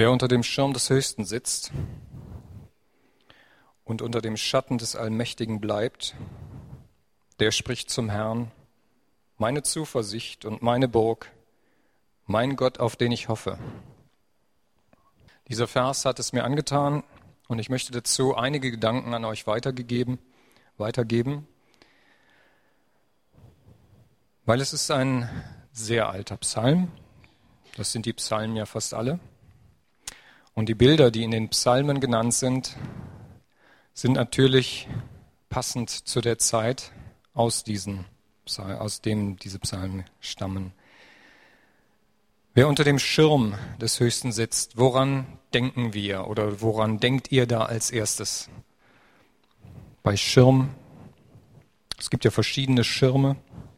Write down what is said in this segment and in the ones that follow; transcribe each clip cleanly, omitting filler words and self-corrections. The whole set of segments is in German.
Wer unter dem Schirm des Höchsten sitzt und unter dem Schatten des Allmächtigen bleibt, der spricht zum Herrn: Meine Zuversicht und meine Burg, mein Gott, auf den ich hoffe. Dieser Vers hat es mir angetan und ich möchte dazu einige Gedanken an euch weitergeben, weil es ist ein sehr alter Psalm. Das sind die Psalmen ja fast alle. Und die Bilder, die in den Psalmen genannt sind, sind natürlich passend zu der Zeit, aus dem diese Psalmen stammen. Wer unter dem Schirm des Höchsten sitzt, woran denken wir oder woran denkt ihr da als erstes? Bei Schirm, es gibt ja verschiedene Schirme.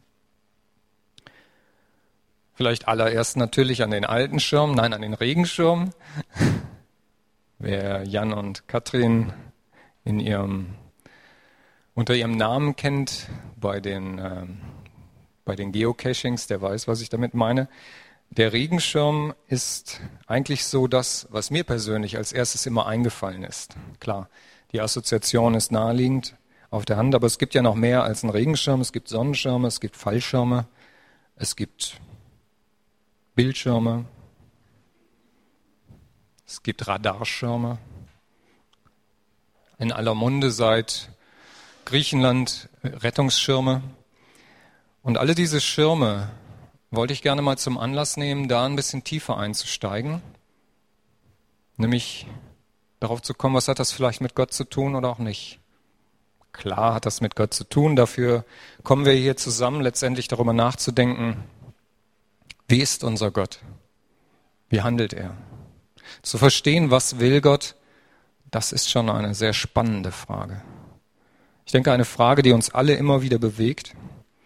Vielleicht allererst natürlich an den alten Schirm, nein, an den Regenschirm. Wer Jan und Katrin unter ihrem Namen kennt, bei den Geocachings, der weiß, was ich damit meine. Der Regenschirm ist eigentlich so das, was mir persönlich als erstes immer eingefallen ist. Klar, die Assoziation ist naheliegend auf der Hand, aber es gibt ja noch mehr als einen Regenschirm. Es gibt Sonnenschirme, es gibt Fallschirme, es gibt Bildschirme, es gibt Radarschirme. In aller Munde seit Griechenland Rettungsschirme. Und alle diese Schirme wollte ich gerne mal zum Anlass nehmen, da ein bisschen tiefer einzusteigen. Nämlich darauf zu kommen, was hat das vielleicht mit Gott zu tun oder auch nicht. Klar hat das mit Gott zu tun, dafür kommen wir hier zusammen, letztendlich darüber nachzudenken, wie ist unser Gott? Wie handelt er? Zu verstehen, was will Gott, das ist schon eine sehr spannende Frage. Ich denke, eine Frage, die uns alle immer wieder bewegt.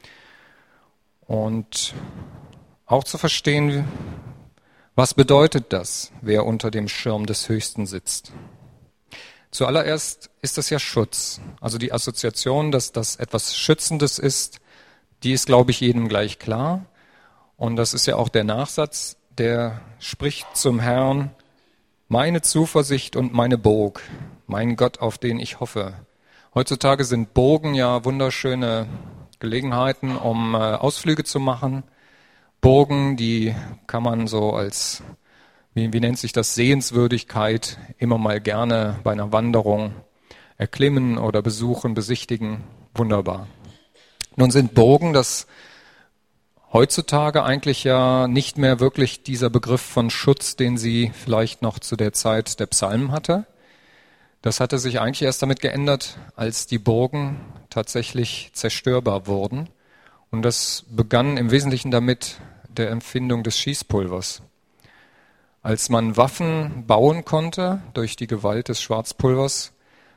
Und auch zu verstehen, was bedeutet das, wer unter dem Schirm des Höchsten sitzt. Zuallererst ist das ja Schutz. Also die Assoziation, dass das etwas Schützendes ist, die ist, glaube ich, jedem gleich klar. Und das ist ja auch der Nachsatz, der spricht zum Herrn: Meine Zuversicht und meine Burg, mein Gott, auf den ich hoffe. Heutzutage sind Burgen ja wunderschöne Gelegenheiten, um Ausflüge zu machen. Burgen, die kann man so als, wie nennt sich das, Sehenswürdigkeit immer mal gerne bei einer Wanderung erklimmen oder besuchen, besichtigen. Wunderbar. Nun sind Burgen das heutzutage eigentlich ja nicht mehr wirklich dieser Begriff von Schutz, den sie vielleicht noch zu der Zeit der Psalmen hatte. Das hatte sich eigentlich erst damit geändert, als die Burgen tatsächlich zerstörbar wurden. Und das begann im Wesentlichen damit der Empfindung des Schießpulvers. Als man Waffen bauen konnte durch die Gewalt des Schwarzpulvers,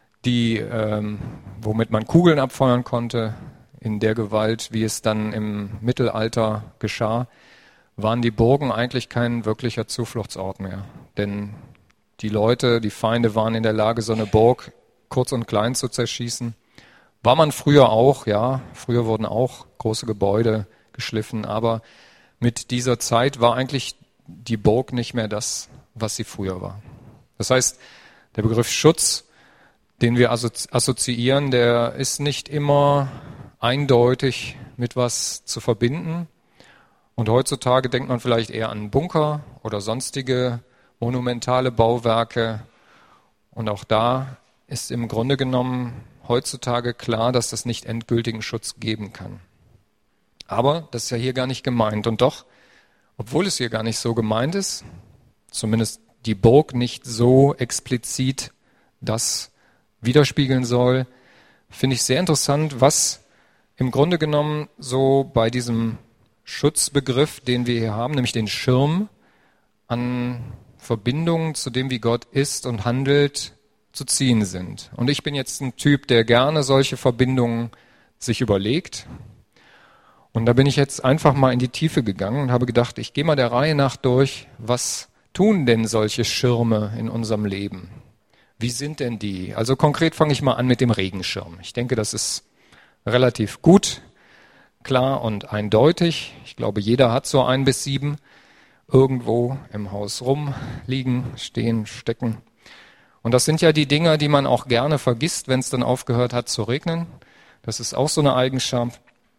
womit man Kugeln abfeuern konnte, in der Gewalt, wie es dann im Mittelalter geschah, waren die Burgen eigentlich kein wirklicher Zufluchtsort mehr. Denn die Feinde waren in der Lage, so eine Burg kurz und klein zu zerschießen. War man früher auch, ja, früher wurden auch große Gebäude geschliffen, aber mit dieser Zeit war eigentlich die Burg nicht mehr das, was sie früher war. Das heißt, der Begriff Schutz, den wir assoziieren, der ist nicht immer eindeutig mit was zu verbinden. Und heutzutage denkt man vielleicht eher an Bunker oder sonstige monumentale Bauwerke. Und auch da ist im Grunde genommen heutzutage klar, dass das nicht endgültigen Schutz geben kann. Aber das ist ja hier gar nicht gemeint. Und doch, obwohl es hier gar nicht so gemeint ist, zumindest die Burg nicht so explizit das widerspiegeln soll, finde ich sehr interessant, was im Grunde genommen so bei diesem Schutzbegriff, den wir hier haben, nämlich den Schirm, an Verbindungen zu dem, wie Gott ist und handelt, zu ziehen sind. Und ich bin jetzt ein Typ, der gerne solche Verbindungen sich überlegt. Und da bin ich jetzt einfach mal in die Tiefe gegangen und habe gedacht, ich gehe mal der Reihe nach durch, was tun denn solche Schirme in unserem Leben? Wie sind denn die? Also konkret fange ich mal an mit dem Regenschirm. Ich denke, das ist relativ gut, klar und eindeutig. Ich glaube, jeder hat so 1 bis 7. irgendwo im Haus rumliegen, stehen, stecken. Und das sind ja die Dinger, die man auch gerne vergisst, wenn es dann aufgehört hat zu regnen. Das ist auch so eine Eigenschaft.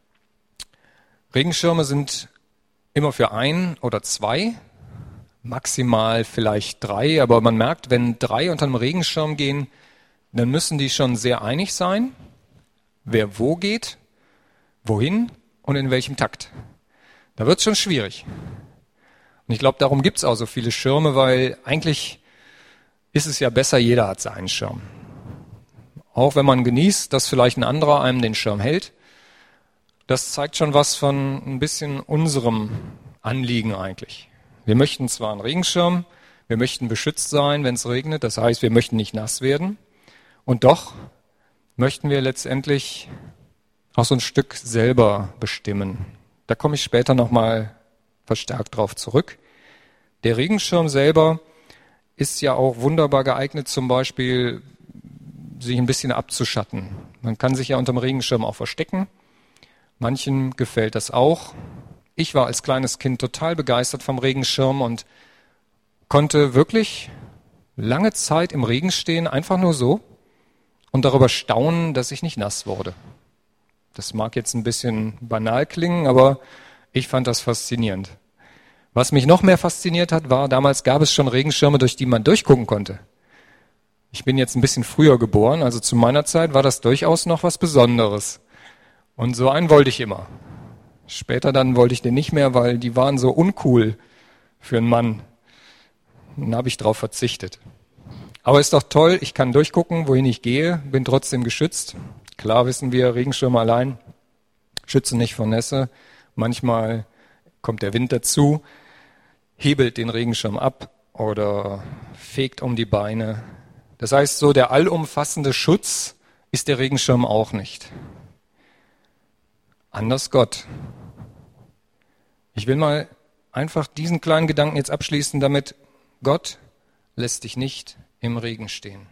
Regenschirme sind immer für 1 oder 2, maximal vielleicht 3, aber man merkt, wenn 3 unter einem Regenschirm gehen, dann müssen die schon sehr einig sein, wer wo geht, wohin und in welchem Takt. Da wird es schon schwierig. Und ich glaube, darum gibt es auch so viele Schirme, weil eigentlich ist es ja besser, jeder hat seinen Schirm. Auch wenn man genießt, dass vielleicht ein anderer einem den Schirm hält, das zeigt schon was von ein bisschen unserem Anliegen eigentlich. Wir möchten zwar einen Regenschirm, wir möchten beschützt sein, wenn es regnet, das heißt, wir möchten nicht nass werden. Und doch möchten wir letztendlich auch so ein Stück selber bestimmen. Da komme ich später nochmal verstärkt drauf zurück. Der Regenschirm selber ist ja auch wunderbar geeignet, zum Beispiel sich ein bisschen abzuschatten. Man kann sich ja unterm Regenschirm auch verstecken. Manchen gefällt das auch. Ich war als kleines Kind total begeistert vom Regenschirm und konnte wirklich lange Zeit im Regen stehen, einfach nur so, und darüber staunen, dass ich nicht nass wurde. Das mag jetzt ein bisschen banal klingen, aber ich fand das faszinierend. Was mich noch mehr fasziniert hat, war, damals gab es schon Regenschirme, durch die man durchgucken konnte. Ich bin jetzt ein bisschen früher geboren, also zu meiner Zeit war das durchaus noch was Besonderes. Und so einen wollte ich immer. Später dann wollte ich den nicht mehr, weil die waren so uncool für einen Mann. Dann habe ich drauf verzichtet. Aber ist doch toll, ich kann durchgucken, wohin ich gehe, bin trotzdem geschützt. Klar wissen wir, Regenschirme allein schützen nicht vor Nässe. Manchmal kommt der Wind dazu, hebelt den Regenschirm ab oder fegt um die Beine. Das heißt, so der allumfassende Schutz ist der Regenschirm auch nicht. Anders Gott. Ich will mal einfach diesen kleinen Gedanken jetzt abschließen, damit Gott lässt dich nicht im Regen stehen.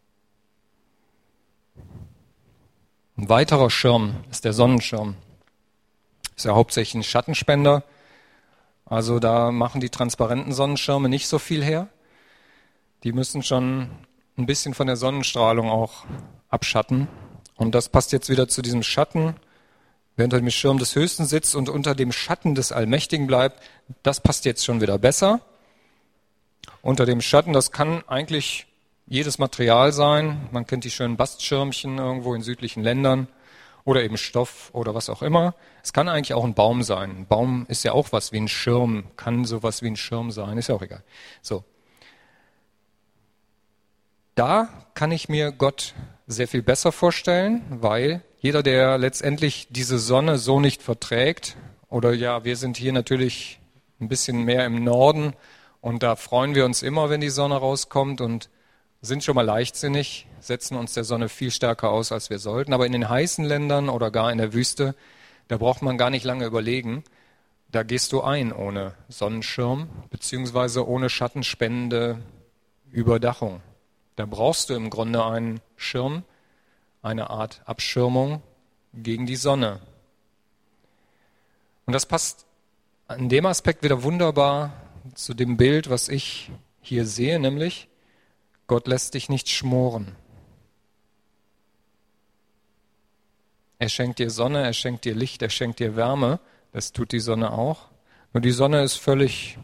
Ein weiterer Schirm ist der Sonnenschirm. Ist ja hauptsächlich ein Schattenspender. Also da machen die transparenten Sonnenschirme nicht so viel her. Die müssen schon ein bisschen von der Sonnenstrahlung auch abschatten. Und das passt jetzt wieder zu diesem Schatten. Wer unter dem Schirm des Höchsten sitzt und unter dem Schatten des Allmächtigen bleibt, das passt jetzt schon wieder besser. Unter dem Schatten, das kann eigentlich jedes Material sein. Man kennt die schönen Bastschirmchen irgendwo in südlichen Ländern oder eben Stoff oder was auch immer. Es kann eigentlich auch ein Baum sein. Ein Baum ist ja auch was wie ein Schirm, kann sowas wie ein Schirm sein, ist ja auch egal. So. Da kann ich mir Gott sehr viel besser vorstellen, weil jeder, der letztendlich diese Sonne so nicht verträgt, oder ja, wir sind hier natürlich ein bisschen mehr im Norden und da freuen wir uns immer, wenn die Sonne rauskommt und sind schon mal leichtsinnig, setzen uns der Sonne viel stärker aus, als wir sollten. Aber in den heißen Ländern oder gar in der Wüste, da braucht man gar nicht lange überlegen. Da gehst du ein ohne Sonnenschirm beziehungsweise ohne schattenspendende Überdachung. Da brauchst du im Grunde einen Schirm, eine Art Abschirmung gegen die Sonne. Und das passt in dem Aspekt wieder wunderbar zu dem Bild, was ich hier sehe, nämlich Gott lässt dich nicht schmoren. Er schenkt dir Sonne, er schenkt dir Licht, er schenkt dir Wärme. Das tut die Sonne auch. Nur die Sonne ist völlig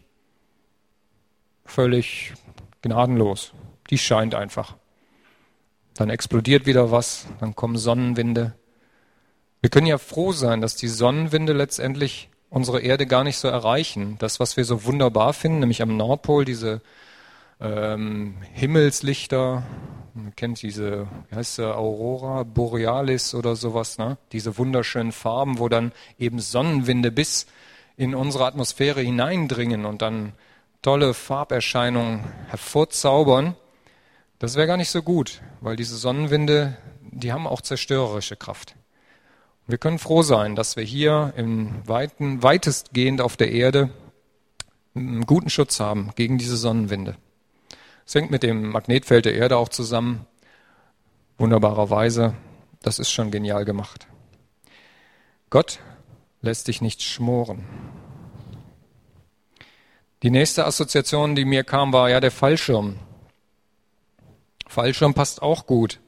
gnadenlos. Die scheint einfach. Dann explodiert wieder was, dann kommen Sonnenwinde. Wir können ja froh sein, dass die Sonnenwinde letztendlich unsere Erde gar nicht so erreichen. Das, was wir so wunderbar finden, nämlich am Nordpol, diese Himmelslichter, man kennt diese, wie heißt sie, Aurora Borealis oder sowas, ne? Diese wunderschönen Farben, wo dann eben Sonnenwinde bis in unsere Atmosphäre hineindringen und dann tolle Farberscheinungen hervorzaubern. Das wäre gar nicht so gut, weil diese Sonnenwinde, die haben auch zerstörerische Kraft. Wir können froh sein, dass wir hier weitestgehend auf der Erde einen guten Schutz haben gegen diese Sonnenwinde. Es hängt mit dem Magnetfeld der Erde auch zusammen, wunderbarerweise. Das ist schon genial gemacht. Gott lässt dich nicht schmoren. Die nächste Assoziation, die mir kam, war ja der Fallschirm. Fallschirm passt auch gut.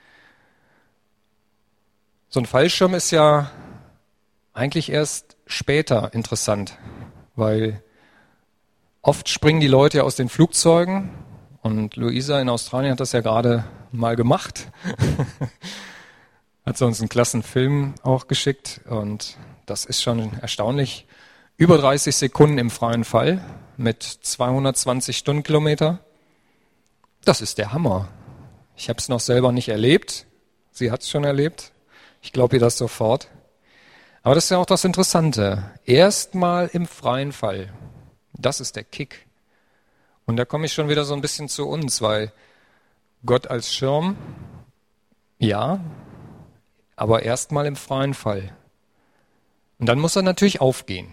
So ein Fallschirm ist ja eigentlich erst später interessant, weil oft springen die Leute ja aus den Flugzeugen und Luisa in Australien hat das ja gerade mal gemacht. Hat sie uns einen klassen Film auch geschickt und das ist schon erstaunlich. Über 30 Sekunden im freien Fall mit 220 Stundenkilometer. Das ist der Hammer. Ich habe es noch selber nicht erlebt. Sie hat es schon erlebt. Ich glaube ihr das sofort. Aber das ist ja auch das Interessante. Erstmal im freien Fall. Das ist der Kick. Und da komme ich schon wieder so ein bisschen zu uns, weil Gott als Schirm, ja, aber erstmal im freien Fall. Und dann muss er natürlich aufgehen.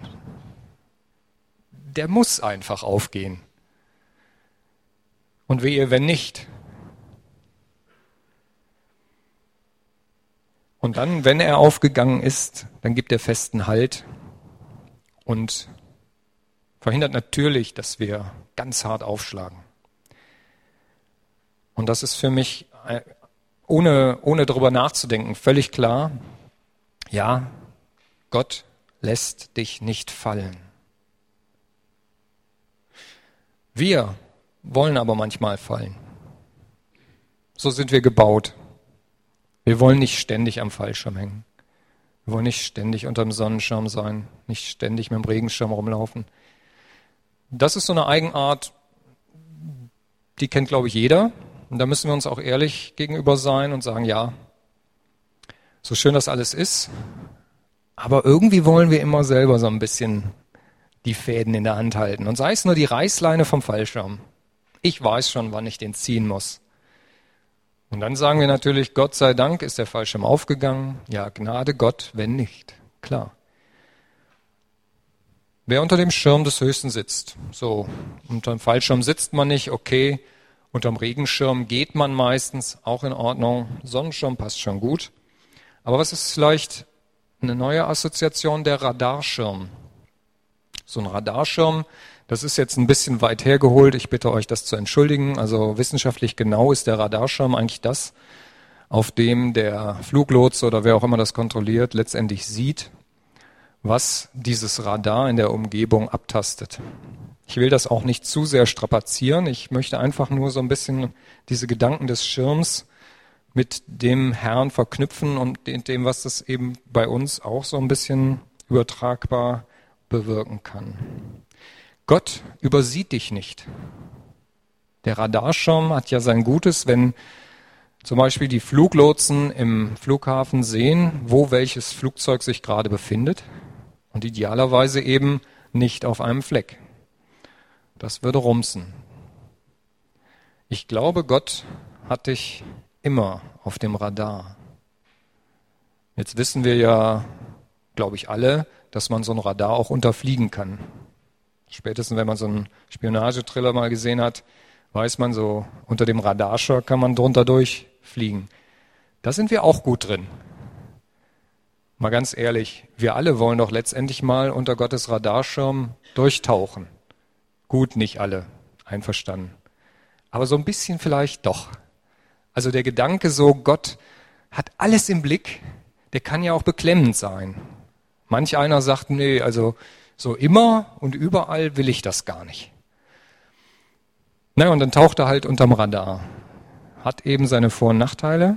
Der muss einfach aufgehen. Und wehe, wenn nicht. Und dann, wenn er aufgegangen ist, dann gibt er festen Halt und verhindert natürlich, dass wir ganz hart aufschlagen. Und das ist für mich, ohne darüber nachzudenken, völlig klar, ja, Gott lässt dich nicht fallen. Wir wollen aber manchmal fallen. So sind wir gebaut. Wir wollen nicht ständig am Fallschirm hängen. Wir wollen nicht ständig unterm Sonnenschirm sein, nicht ständig mit dem Regenschirm rumlaufen. Das ist so eine Eigenart, die kennt, glaube ich, jeder. Und da müssen wir uns auch ehrlich gegenüber sein und sagen, ja, so schön das alles ist, aber irgendwie wollen wir immer selber so ein bisschen die Fäden in der Hand halten. Und sei es nur die Reißleine vom Fallschirm. Ich weiß schon, wann ich den ziehen muss. Und dann sagen wir natürlich, Gott sei Dank ist der Fallschirm aufgegangen. Ja, Gnade Gott, wenn nicht. Klar. Wer unter dem Schirm des Höchsten sitzt. So, unter dem Fallschirm sitzt man nicht, okay. Unterm Regenschirm geht man meistens, auch in Ordnung. Sonnenschirm passt schon gut. Aber was ist vielleicht eine neue Assoziation? Der Radarschirm. So ein Radarschirm, das ist jetzt ein bisschen weit hergeholt. Ich bitte euch, das zu entschuldigen. Also wissenschaftlich genau ist der Radarschirm eigentlich das, auf dem der Fluglotse oder wer auch immer das kontrolliert, letztendlich sieht, was dieses Radar in der Umgebung abtastet. Ich will das auch nicht zu sehr strapazieren. Ich möchte einfach nur so ein bisschen diese Gedanken des Schirms mit dem Herrn verknüpfen und dem, was das eben bei uns auch so ein bisschen übertragbar bewirken kann. Gott übersieht dich nicht. Der Radarschirm hat ja sein Gutes, wenn zum Beispiel die Fluglotsen im Flughafen sehen, wo welches Flugzeug sich gerade befindet und idealerweise eben nicht auf einem Fleck. Das würde rumsen. Ich glaube, Gott hat dich immer auf dem Radar. Jetzt wissen wir ja, glaube ich, alle, dass man so ein Radar auch unterfliegen kann. Spätestens, wenn man so einen Spionagetriller mal gesehen hat, weiß man so, unter dem Radarschirm kann man drunter durchfliegen. Da sind wir auch gut drin. Mal ganz ehrlich, wir alle wollen doch letztendlich mal unter Gottes Radarschirm durchtauchen. Gut, nicht alle, einverstanden. Aber so ein bisschen vielleicht doch. Also der Gedanke so, Gott hat alles im Blick, der kann ja auch beklemmend sein. Manch einer sagt, nee, also so immer und überall will ich das gar nicht. Na, und dann taucht er halt unterm Radar. Hat eben seine Vor- und Nachteile.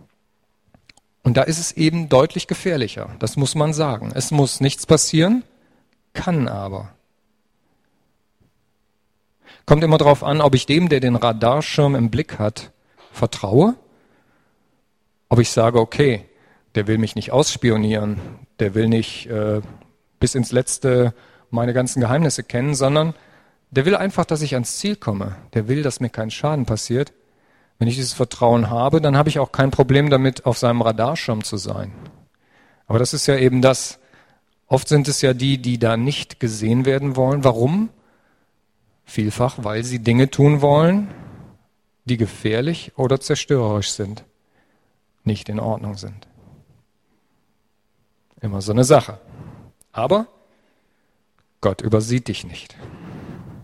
Und da ist es eben deutlich gefährlicher. Das muss man sagen. Es muss nichts passieren, kann aber. Kommt immer darauf an, ob ich dem, der den Radarschirm im Blick hat, vertraue. Ob ich sage, okay, der will mich nicht ausspionieren, der will nicht bis ins Letzte meine ganzen Geheimnisse kennen, sondern der will einfach, dass ich ans Ziel komme. Der will, dass mir kein Schaden passiert. Wenn ich dieses Vertrauen habe, dann habe ich auch kein Problem damit, auf seinem Radarschirm zu sein. Aber das ist ja eben das. Oft sind es ja die, die da nicht gesehen werden wollen. Warum? Vielfach, weil sie Dinge tun wollen, die gefährlich oder zerstörerisch sind, nicht in Ordnung sind. Immer so eine Sache. Aber Gott übersieht dich nicht.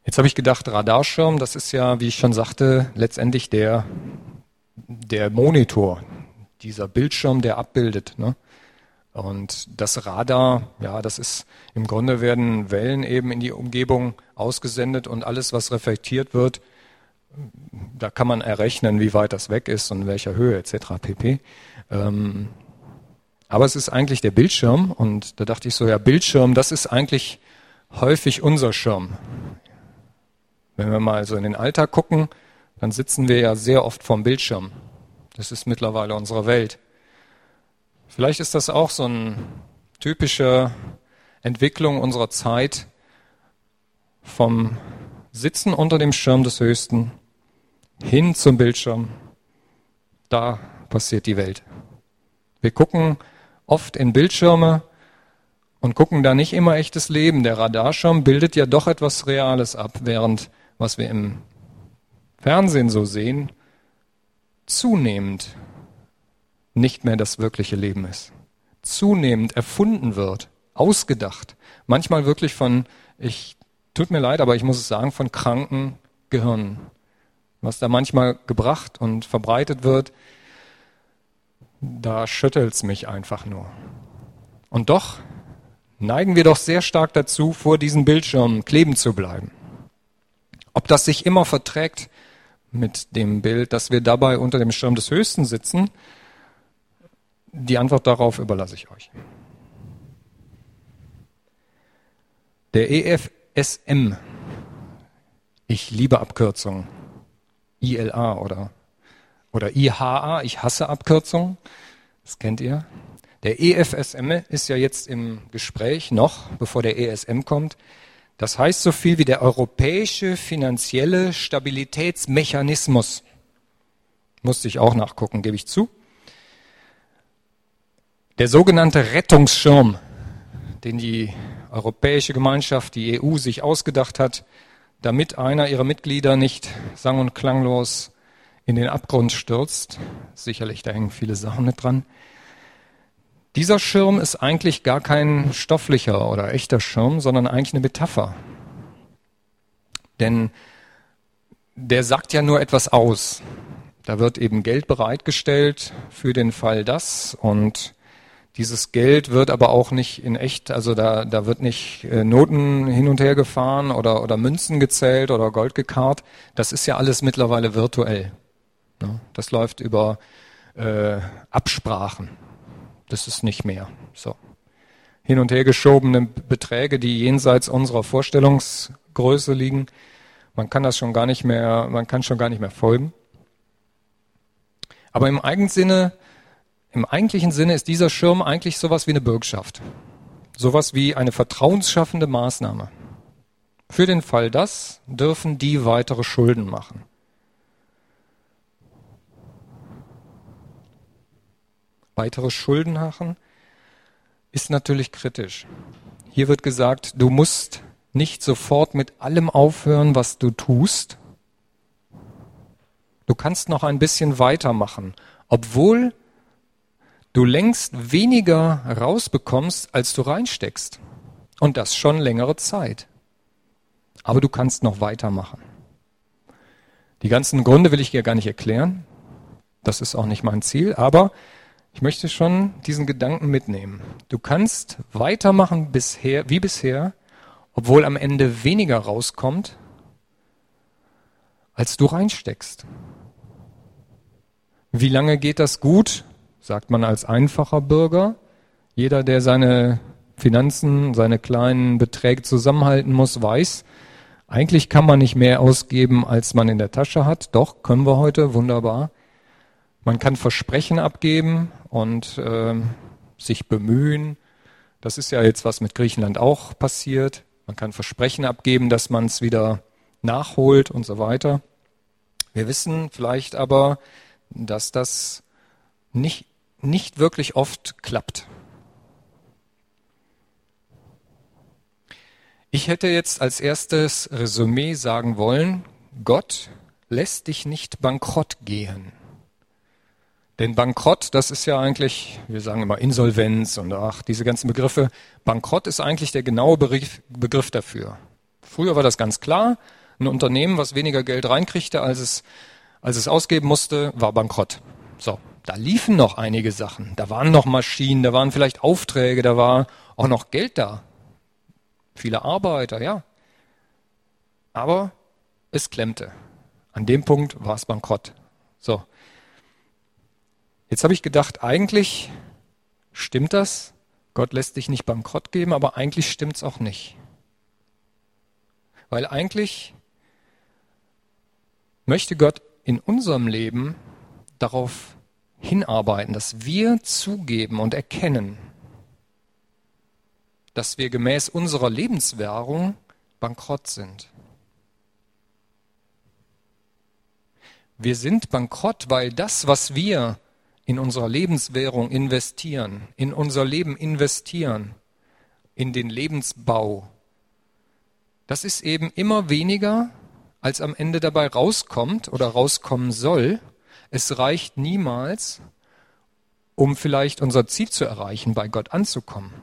Jetzt habe ich gedacht, Radarschirm, das ist ja, wie ich schon sagte, letztendlich der Monitor, dieser Bildschirm, der abbildet, ne? Und das Radar, ja, das ist, im Grunde werden Wellen eben in die Umgebung ausgesendet und alles, was reflektiert wird, da kann man errechnen, wie weit das weg ist und in welcher Höhe etc. pp. Aber es ist eigentlich der Bildschirm und da dachte ich so, ja, Bildschirm, das ist eigentlich häufig unser Schirm. Wenn wir mal so in den Alltag gucken, dann sitzen wir ja sehr oft vorm Bildschirm. Das ist mittlerweile unsere Welt. Vielleicht ist das auch so eine typische Entwicklung unserer Zeit vom Sitzen unter dem Schirm des Höchsten hin zum Bildschirm. Da passiert die Welt. Wir gucken oft in Bildschirme und gucken da nicht immer echtes Leben. Der Radarschirm bildet ja doch etwas Reales ab, während was wir im Fernsehen so sehen, zunehmend nicht mehr das wirkliche Leben ist. Zunehmend erfunden wird, ausgedacht. Manchmal wirklich tut mir leid, aber ich muss es sagen, von kranken Gehirnen. Was da manchmal gebracht und verbreitet wird, da schüttelt's mich einfach nur. Und doch neigen wir doch sehr stark dazu, vor diesen Bildschirmen kleben zu bleiben. Ob das sich immer verträgt mit dem Bild, dass wir dabei unter dem Schirm des Höchsten sitzen, die Antwort darauf überlasse ich euch. Der EFSM, ich liebe Abkürzungen, ILA oder IHA, ich hasse Abkürzungen, das kennt ihr. Der EFSM ist ja jetzt im Gespräch noch, bevor der ESM kommt. Das heißt so viel wie der Europäische Finanzielle Stabilitätsmechanismus. Musste ich auch nachgucken, gebe ich zu. Der sogenannte Rettungsschirm, den die Europäische Gemeinschaft, die EU, sich ausgedacht hat, damit einer ihrer Mitglieder nicht sang- und klanglos in den Abgrund stürzt. Sicherlich, da hängen viele Sachen mit dran. Dieser Schirm ist eigentlich gar kein stofflicher oder echter Schirm, sondern eigentlich eine Metapher. Denn der sagt ja nur etwas aus. Da wird eben Geld bereitgestellt für den Fall das und dieses Geld wird aber auch nicht in echt, also da wird nicht Noten hin und her gefahren oder Münzen gezählt oder Gold gekarrt. Das ist ja alles mittlerweile virtuell. Das läuft über Absprachen. Das ist nicht mehr so. Hin und her geschobene Beträge, die jenseits unserer Vorstellungsgröße liegen. Man kann schon gar nicht mehr folgen. Aber im eigentlichen Sinne ist dieser Schirm eigentlich sowas wie eine Bürgschaft. Sowas wie eine vertrauensschaffende Maßnahme. Für den Fall das dürfen die weitere Schulden machen. Weitere Schulden machen ist natürlich kritisch. Hier wird gesagt, du musst nicht sofort mit allem aufhören, was du tust. Du kannst noch ein bisschen weitermachen, obwohl du längst weniger rausbekommst, als du reinsteckst. Und das schon längere Zeit. Aber du kannst noch weitermachen. Die ganzen Gründe will ich dir gar nicht erklären. Das ist auch nicht mein Ziel, aber ich möchte schon diesen Gedanken mitnehmen. Du kannst weitermachen wie bisher, obwohl am Ende weniger rauskommt, als du reinsteckst. Wie lange geht das gut? Sagt man als einfacher Bürger. Jeder, der seine Finanzen, seine kleinen Beträge zusammenhalten muss, weiß, eigentlich kann man nicht mehr ausgeben, als man in der Tasche hat. Doch, können wir heute, wunderbar. Man kann Versprechen abgeben und sich bemühen. Das ist ja jetzt, was mit Griechenland auch passiert. Man kann Versprechen abgeben, dass man es wieder nachholt und so weiter. Wir wissen vielleicht aber, dass das nicht wirklich oft klappt. Ich hätte jetzt als erstes Resümee sagen wollen, Gott lässt dich nicht bankrott gehen. Denn Bankrott, das ist ja eigentlich, wir sagen immer Insolvenz und diese ganzen Begriffe. Bankrott ist eigentlich der genaue Begriff dafür. Früher war das ganz klar. Ein Unternehmen, was weniger Geld reinkriegte, als es ausgeben musste, war bankrott. So, da liefen noch einige Sachen. Da waren noch Maschinen, da waren vielleicht Aufträge, da war auch noch Geld da. Viele Arbeiter, ja. Aber es klemmte. An dem Punkt war es bankrott. So. Jetzt habe ich gedacht, eigentlich stimmt das. Gott lässt dich nicht bankrott geben, aber eigentlich stimmt es auch nicht. Weil eigentlich möchte Gott in unserem Leben darauf hinarbeiten, dass wir zugeben und erkennen, dass wir gemäß unserer Lebenswährung bankrott sind. Wir sind bankrott, weil das, was wir in unserer Lebenswährung investieren, in unser Leben investieren, in den Lebensbau, das ist eben immer weniger, als am Ende dabei rauskommt oder rauskommen soll. Es reicht niemals, um vielleicht unser Ziel zu erreichen, bei Gott anzukommen.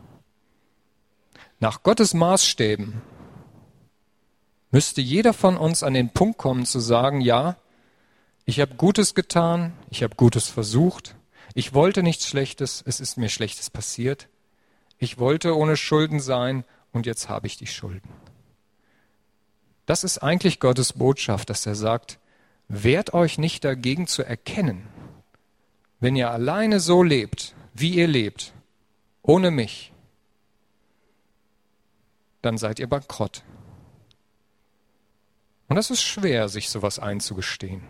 Nach Gottes Maßstäben müsste jeder von uns an den Punkt kommen zu sagen, ja, ich habe Gutes getan, ich habe Gutes versucht, ich wollte nichts Schlechtes, es ist mir Schlechtes passiert, ich wollte ohne Schulden sein und jetzt habe ich die Schulden. Das ist eigentlich Gottes Botschaft, dass er sagt, wehrt euch nicht dagegen zu erkennen, wenn ihr alleine so lebt, wie ihr lebt, ohne mich, dann seid ihr bankrott. Und das ist schwer, sich sowas einzugestehen.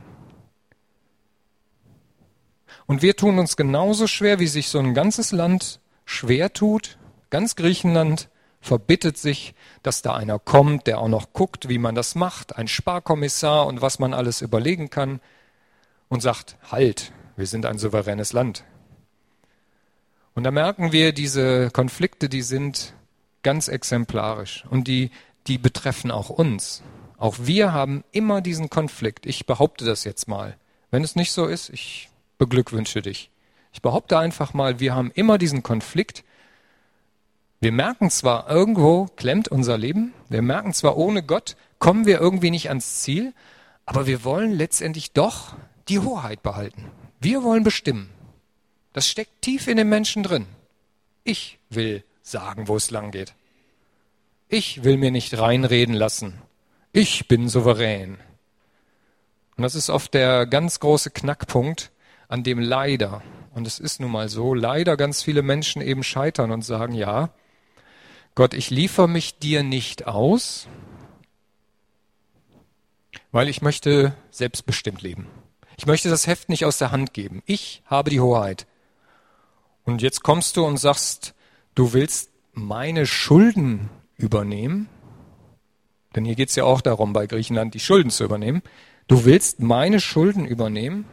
Und wir tun uns genauso schwer, wie sich so ein ganzes Land schwer tut. Ganz Griechenland verbittet sich, dass da einer kommt, der auch noch guckt, wie man das macht, ein Sparkommissar und was man alles überlegen kann und sagt, halt, wir sind ein souveränes Land. Und da merken wir, diese Konflikte, die sind ganz exemplarisch und die betreffen auch uns. Auch wir haben immer diesen Konflikt. Ich behaupte das jetzt mal. Wenn es nicht so ist, ich beglückwünsche dich. Ich behaupte einfach mal, wir haben immer diesen Konflikt. Wir merken zwar, irgendwo klemmt unser Leben, wir merken zwar, ohne Gott kommen wir irgendwie nicht ans Ziel, aber wir wollen letztendlich doch die Hoheit behalten. Wir wollen bestimmen. Das steckt tief in den Menschen drin. Ich will sagen, wo es lang geht. Ich will mir nicht reinreden lassen. Ich bin souverän. Und das ist oft der ganz große Knackpunkt, an dem leider, und es ist nun mal so, leider ganz viele Menschen eben scheitern und sagen, ja, Gott, ich liefere mich dir nicht aus, weil ich möchte selbstbestimmt leben. Ich möchte das Heft nicht aus der Hand geben. Ich habe die Hoheit. Und jetzt kommst du und sagst, du willst meine Schulden übernehmen, denn hier geht es ja auch darum, bei Griechenland die Schulden zu übernehmen. Du willst meine Schulden übernehmen?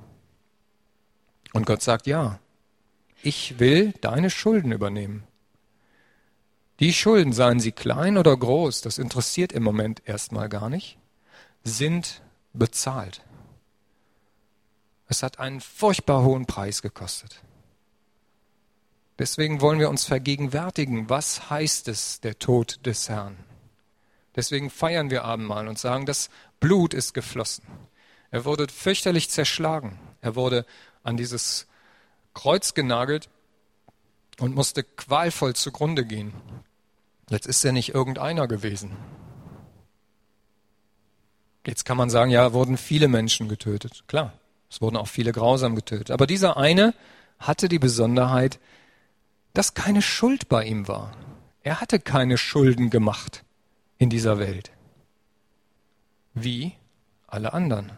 Und Gott sagt, ja, ich will deine Schulden übernehmen. Die Schulden, seien sie klein oder groß, das interessiert im Moment erstmal gar nicht, sind bezahlt. Es hat einen furchtbar hohen Preis gekostet. Deswegen wollen wir uns vergegenwärtigen, was heißt es, der Tod des Herrn. Deswegen feiern wir Abendmahl und sagen, das Blut ist geflossen. Er wurde fürchterlich zerschlagen. Er wurde an dieses Kreuz genagelt und musste qualvoll zugrunde gehen. Jetzt ist er nicht irgendeiner gewesen. Jetzt kann man sagen, ja, wurden viele Menschen getötet. Klar, es wurden auch viele grausam getötet. Aber dieser eine hatte die Besonderheit, dass keine Schuld bei ihm war. Er hatte keine Schulden gemacht in dieser Welt. Wie alle anderen.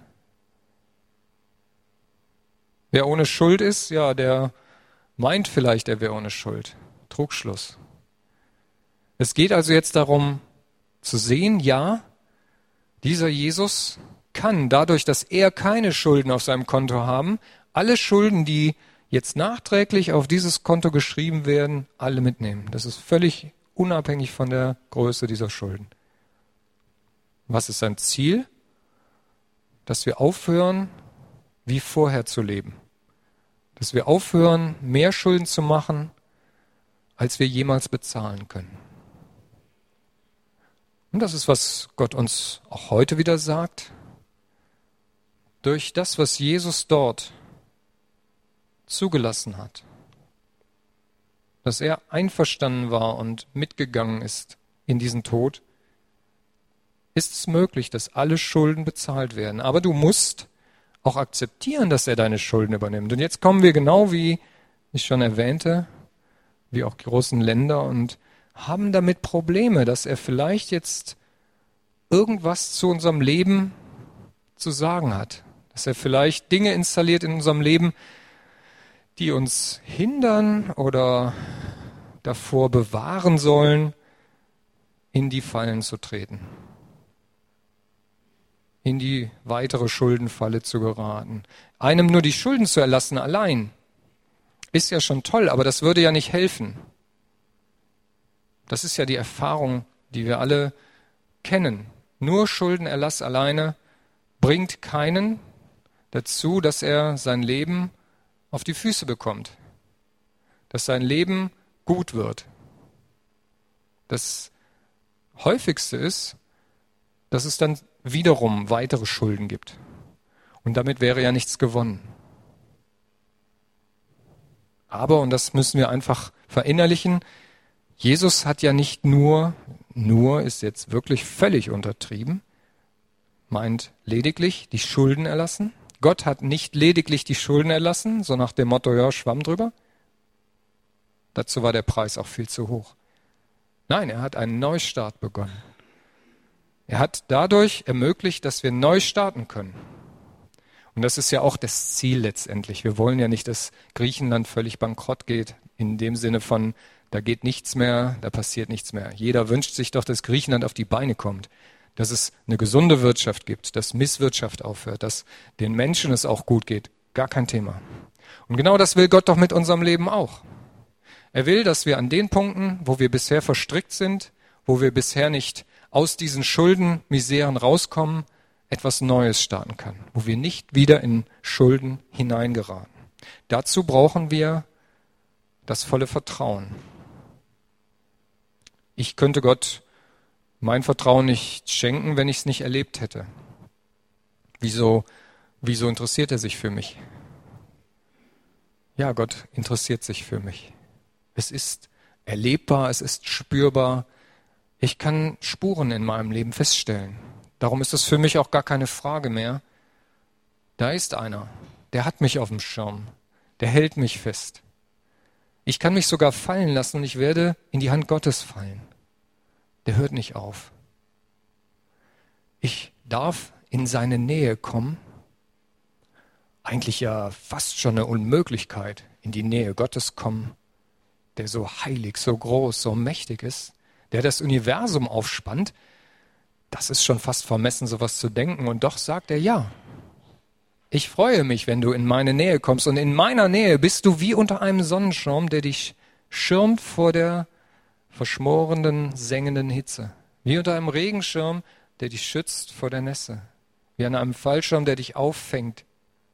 Wer ohne Schuld ist, ja, der meint vielleicht, er wäre ohne Schuld. Trugschluss. Es geht also jetzt darum zu sehen, ja, dieser Jesus kann dadurch, dass er keine Schulden auf seinem Konto haben, alle Schulden, die jetzt nachträglich auf dieses Konto geschrieben werden, alle mitnehmen. Das ist völlig unabhängig von der Größe dieser Schulden. Was ist sein Ziel? Dass wir aufhören, wie vorher zu leben. Dass wir aufhören, mehr Schulden zu machen, als wir jemals bezahlen können. Und das ist, was Gott uns auch heute wieder sagt. Durch das, was Jesus dort zugelassen hat, dass er einverstanden war und mitgegangen ist in diesen Tod, ist es möglich, dass alle Schulden bezahlt werden. Aber du musst auch akzeptieren, dass er deine Schulden übernimmt. Und jetzt kommen wir genau wie ich schon erwähnte, wie auch die großen Länder und haben damit Probleme, dass er vielleicht jetzt irgendwas zu unserem Leben zu sagen hat. Dass er vielleicht Dinge installiert in unserem Leben, die uns hindern oder davor bewahren sollen, in die Fallen zu treten, in die weitere Schuldenfalle zu geraten. Einem nur die Schulden zu erlassen allein ist ja schon toll, aber das würde ja nicht helfen. Das ist ja die Erfahrung, die wir alle kennen. Nur Schuldenerlass alleine bringt keinen dazu, dass er sein Leben auf die Füße bekommt, dass sein Leben gut wird. Das Häufigste ist, dass es dann wiederum weitere Schulden gibt. Und damit wäre ja nichts gewonnen. Aber, und das müssen wir einfach verinnerlichen, Jesus hat ja nicht nur ist jetzt wirklich völlig untertrieben, meint lediglich die Schulden erlassen. Gott hat nicht lediglich die Schulden erlassen, so nach dem Motto, ja, schwamm drüber. Dazu war der Preis auch viel zu hoch. Nein, er hat einen Neustart begonnen. Er hat dadurch ermöglicht, dass wir neu starten können. Und das ist ja auch das Ziel letztendlich. Wir wollen ja nicht, dass Griechenland völlig bankrott geht, in dem Sinne von, da geht nichts mehr, da passiert nichts mehr. Jeder wünscht sich doch, dass Griechenland auf die Beine kommt, dass es eine gesunde Wirtschaft gibt, dass Misswirtschaft aufhört, dass den Menschen es auch gut geht. Gar kein Thema. Und genau das will Gott doch mit unserem Leben auch. Er will, dass wir an den Punkten, wo wir bisher verstrickt sind, wo wir bisher nicht aus diesen Schuldenmiseren rauskommen, etwas Neues starten kann, wo wir nicht wieder in Schulden hineingeraten. Dazu brauchen wir das volle Vertrauen. Ich könnte Gott mein Vertrauen nicht schenken, wenn ich es nicht erlebt hätte. Wieso interessiert er sich für mich? Ja, Gott interessiert sich für mich. Es ist erlebbar, es ist spürbar. Ich kann Spuren in meinem Leben feststellen. Darum ist es für mich auch gar keine Frage mehr. Da ist einer, der hat mich auf dem Schirm, der hält mich fest. Ich kann mich sogar fallen lassen und ich werde in die Hand Gottes fallen. Der hört nicht auf. Ich darf in seine Nähe kommen. Eigentlich ja fast schon eine Unmöglichkeit, in die Nähe Gottes kommen, der so heilig, so groß, so mächtig ist, der das Universum aufspannt. Das ist schon fast vermessen, sowas zu denken. Und doch sagt er, ja, ich freue mich, wenn du in meine Nähe kommst. Und in meiner Nähe bist du wie unter einem Sonnenschirm, der dich schirmt vor der verschmorenden, sengenden Hitze. Wie unter einem Regenschirm, der dich schützt vor der Nässe. Wie an einem Fallschirm, der dich auffängt.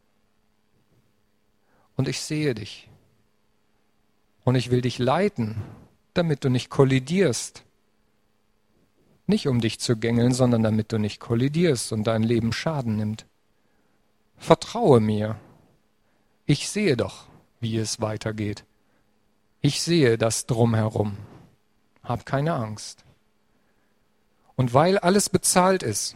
Und ich sehe dich. Und ich will dich leiten, damit du nicht kollidierst. Nicht um dich zu gängeln, sondern damit du nicht kollidierst und dein Leben Schaden nimmt. Vertraue mir. Ich sehe doch, wie es weitergeht. Ich sehe das Drumherum. Hab keine Angst. Und weil alles bezahlt ist,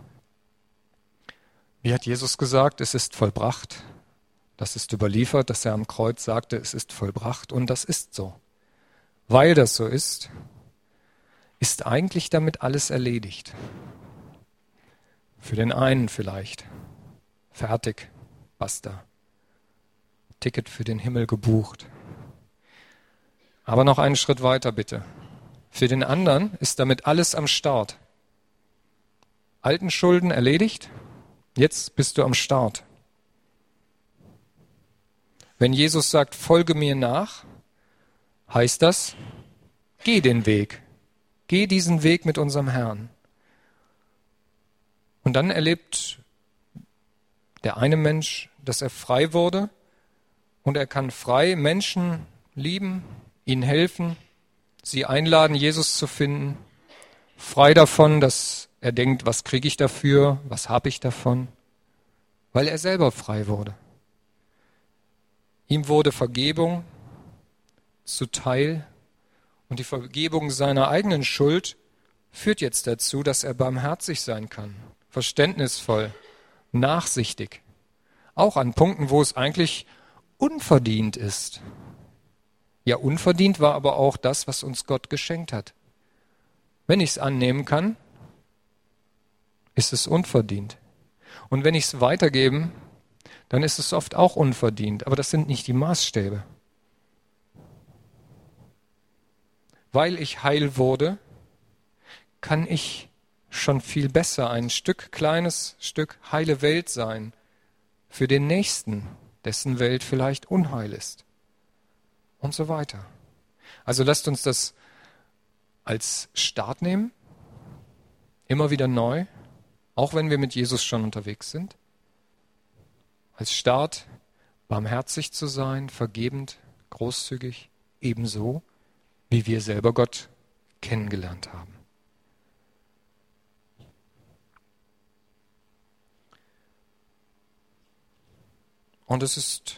wie hat Jesus gesagt, es ist vollbracht. Das ist überliefert, dass er am Kreuz sagte, es ist vollbracht und das ist so. Weil das so ist eigentlich damit alles erledigt. Für den einen vielleicht. Fertig, basta. Ticket für den Himmel gebucht. Aber noch einen Schritt weiter bitte. Für den anderen ist damit alles am Start. Alten Schulden erledigt, jetzt bist du am Start. Wenn Jesus sagt, folge mir nach, heißt das, geh den Weg. Geh diesen Weg mit unserem Herrn. Und dann erlebt der eine Mensch, dass er frei wurde und er kann frei Menschen lieben, ihnen helfen, sie einladen, Jesus zu finden, frei davon, dass er denkt, was kriege ich dafür, was habe ich davon, weil er selber frei wurde. Ihm wurde Vergebung zuteil und die Vergebung seiner eigenen Schuld führt jetzt dazu, dass er barmherzig sein kann, verständnisvoll, nachsichtig, auch an Punkten, wo es eigentlich unverdient ist. Ja, unverdient war aber auch das, was uns Gott geschenkt hat. Wenn ich es annehmen kann, ist es unverdient. Und wenn ich es weitergebe, dann ist es oft auch unverdient. Aber das sind nicht die Maßstäbe. Weil ich heil wurde, kann ich schon viel besser ein kleines Stück heile Welt sein für den Nächsten, dessen Welt vielleicht unheil ist. Und so weiter. Also lasst uns das als Start nehmen, immer wieder neu, auch wenn wir mit Jesus schon unterwegs sind. Als Start barmherzig zu sein, vergebend, großzügig, ebenso, wie wir selber Gott kennengelernt haben. Und es ist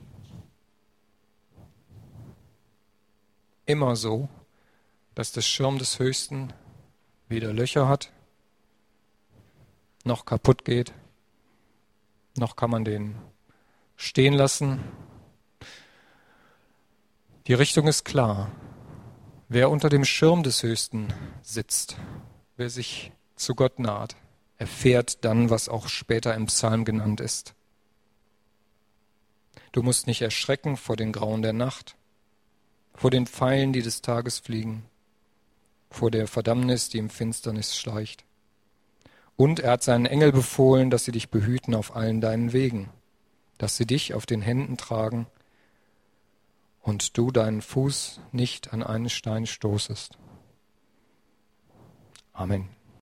immer so, dass der Schirm des Höchsten weder Löcher hat, noch kaputt geht, noch kann man den stehen lassen. Die Richtung ist klar. Wer unter dem Schirm des Höchsten sitzt, wer sich zu Gott naht, erfährt dann, was auch später im Psalm genannt ist. Du musst nicht erschrecken vor den Grauen der Nacht, vor den Pfeilen, die des Tages fliegen, vor der Verdammnis, die im Finsternis schleicht. Und er hat seinen Engel befohlen, dass sie dich behüten auf allen deinen Wegen, dass sie dich auf den Händen tragen und du deinen Fuß nicht an einen Stein stoßest. Amen.